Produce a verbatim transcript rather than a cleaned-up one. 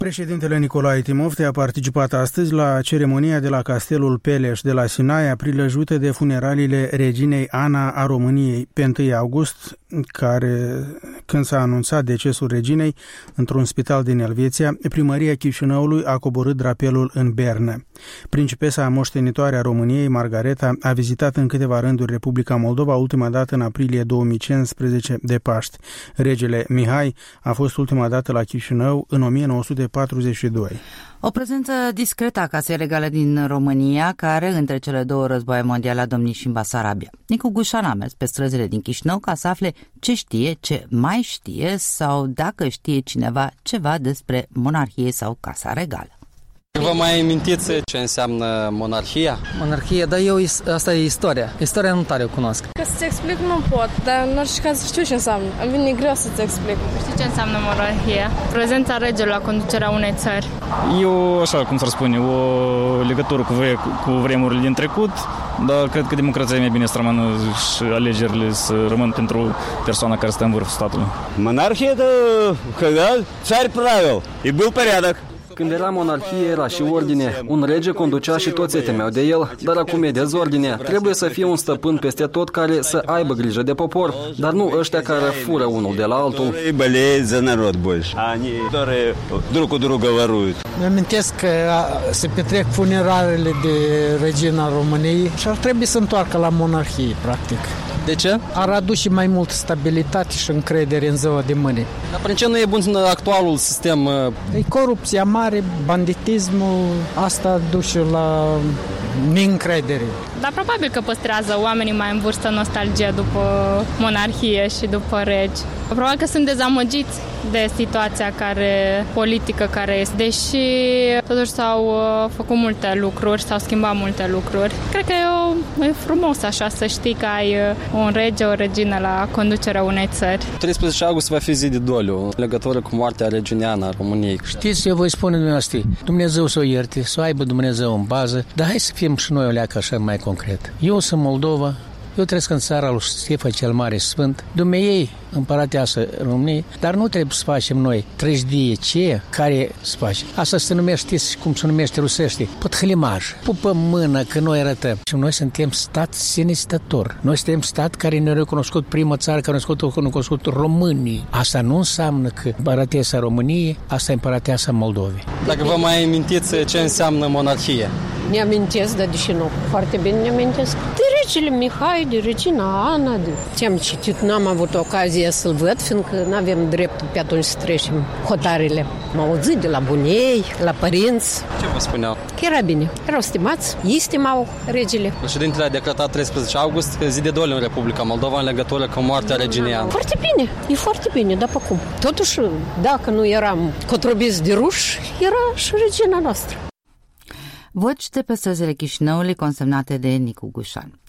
Președintele Nicolae Timofte a participat astăzi la ceremonia de la Castelul Peleș de la Sinaia, prilăjută de funeraliile reginei Ana a României pe întâi august, care, când s-a anunțat decesul reginei într-un spital din Elveția, primăria Chișinăului a coborât drapelul în Bernă. Principesa moștenitoare a României, Margareta, a vizitat în câteva rânduri Republica Moldova, ultima dată în aprilie două mii cincisprezece de Paști. Regele Mihai a fost ultima dată la Chișinău în o mie nouă sute patruzeci și doi. O prezență discretă a casei regale din România, care, între cele două războaie mondiale, a domnit și în Basarabia. Nicu Gușan a mers pe străzile din Chișinău ca să afle ce știe, ce mai știe sau dacă știe cineva ceva despre monarhie sau casa regală. Vă mai amintiți ce înseamnă monarhia? Monarhia, dar eu, asta e istoria. Istoria nu tare o cunosc. Ca să-ți explic nu pot, dar în orice caz știu ce înseamnă. Îmi vine greu să-ți explic. Știi ce înseamnă monarhia? Prezența regelui la conducerea unei țări. Eu, așa cum s-ar spune, o legătură cu, vre- cu vremurile din trecut, dar cred că democrația e mai bine să rămână și alegerile să rămân pentru persoana care stă în vârful statului. Monarhia, da, когда царь правил, и был порядок. Când era monarhie, era și ordine. Un rege conducea și toți se temeau de el, dar acum e dezordine. Trebuie să fie un stăpân peste tot care să aibă grijă de popor, dar nu ăștia care fură unul de la altul. Ei болеют за народ больше. Они, которые друг у друга воруют. Îmi amintesc că se petrec funeralele de regina României și ar trebui să întoarcă la monarhie, practic. De ce? Ar aduce mai multă stabilitate și încredere în ziua de mâine. Dar prin ce nu e bun actualul sistem? E corupția mare, banditismul, asta duce la neîncredere. Dar probabil că păstrează oamenii mai în vârstă nostalgia după monarhie și după regi. Probabil că sunt dezamăgiți de situația care, politică care este, deși totuși s-au uh, făcut multe lucruri, s-au schimbat multe lucruri. Cred că e, o, e frumos așa să știi că ai uh, un rege, o regină la conducerea unei țări. treisprezece august va fi zi de doliu, în legătură cu moartea reginei Ana a României. Știți, eu voi spune dumneavoastră, Dumnezeu să o ierte, să o aibă Dumnezeu în bază, dar hai să fim și noi o leacă așa mai concret. Eu sunt Moldova, eu trăiesc în țara lui Ștefan cel Mare Sfânt, Dumnezei împărateasă României, dar nu trebuie să facem noi trăjdie ce care să facem. Asta se numește, știți cum se numește rusește? Podhlimaj. Pupă mână că noi arătăm. Și noi suntem stat sinestător. Noi suntem stat care ne-a recunoscut prima țară, care ne-a recunoscut românii. Asta nu înseamnă că împărateasa României, asta e împărateasa Moldovei. Dacă vă mai amintiți ce înseamnă monarhie? Ne amintesc, dar deși nu foarte bine ne amintesc. De regele Mihai, de regina Ana, de ce-am citit, n-am avut ocazia să-l văd, fiindcă n-avem dreptul pe atunci să trecem hotarele. M-au auzit de la bunei, la părinți. Ce vă spuneau? Că era bine, erau stimați, ei stimau regele. Președintele a decretat treisprezece august zi de doliu în Republica Moldova în legătură cu moartea reginei Ana. Foarte bine, e foarte bine, dar pe cum? Totuși, dacă nu eram cotrobiți de ruși, era și regina noastră. Voci de pe străzile Chișinăului consemnate de Nicu Gușan.